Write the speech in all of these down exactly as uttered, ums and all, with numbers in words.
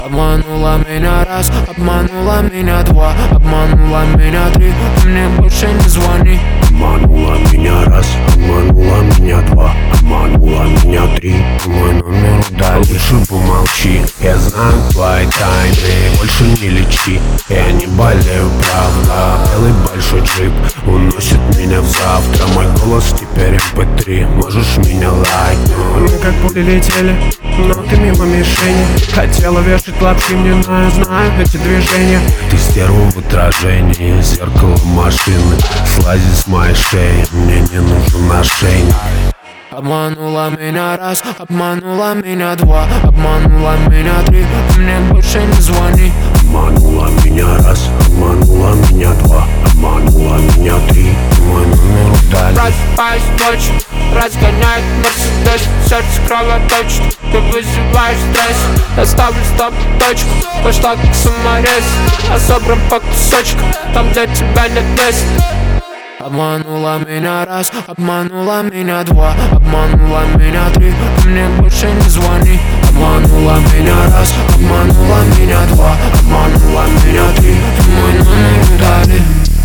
Обманула меня раз, обманула меня два, обманула меня три, мне больше не звони. Обманула меня раз, обманула меня два, обманула меня три, мой номер удали. Лучше помолчи, я знаю твои тайны, больше не лечи. Я не болею, правда. Белый большой джип уносит меня в завтра. Мой голос теперь эм пэ три, можешь меня лайкнуть. Мы как пули летели, но ты мимо мишени. Хотела вешать лапки мне, но я знаю эти движения. Ты стерва в отражении, зеркало машины. Слази с моей шеи, мне не нужен ошейник. Обманула меня раз, обманула меня два, обманула меня три, мне больше не звони. Обманула меня раз, обманула меня два, обманула меня три, мой номер удали. Просыпаюсь ночью, разгоняет Мерседес, сердце кровоточит, ты вызываешь стресс. Я ставлю стоп точку, пошла как саморез. Я собран по кусочкам, там для тебя нет места. Обманула меня раз, обманула меня два, обманула меня три, мне больше не звони. Обманула меня раз, обманула меня два, обманула меня три, мой номер удали.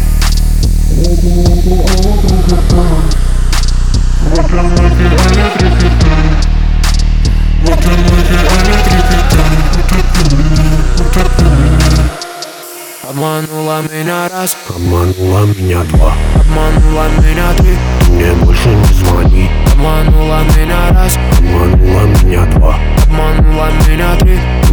Обманула меня раз, обманула меня два, обманула меня три, мне больше не звони. обманула меня раз, обманула меня два, обманула меня три.